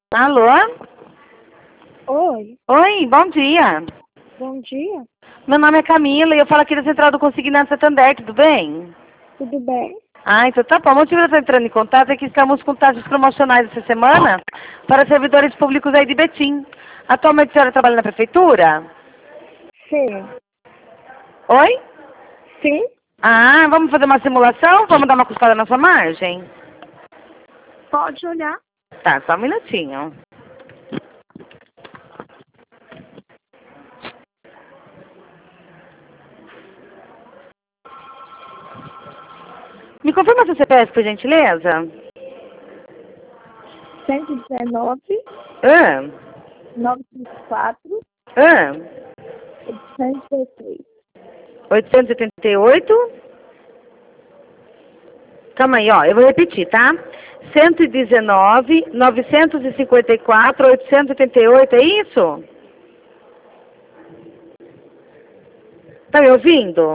Alô? Oi, Oi, bom dia. bom dia, Meu nome é Camila e eu falo aqui da Central do Consignado Santander, tudo bem? tudo bem? Ah, então tá bom. O motivo de eu estar entrando em contato é que estamos com taxas promocionais essa semana para servidores públicos aí de Betim. Atualmente a senhora trabalha na prefeitura? Sim. Oi? Sim? Ah, vamos fazer uma simulação? Vamos dar uma cuspada na sua margem? Pode olhar. Tá, só um minutinho. Me confirma seu CPF, por gentileza? 119, Ah, 954, ah, 816. 888. Calma aí, ó, eu vou repetir, tá? 119, 954, 888, é isso? Tá me ouvindo?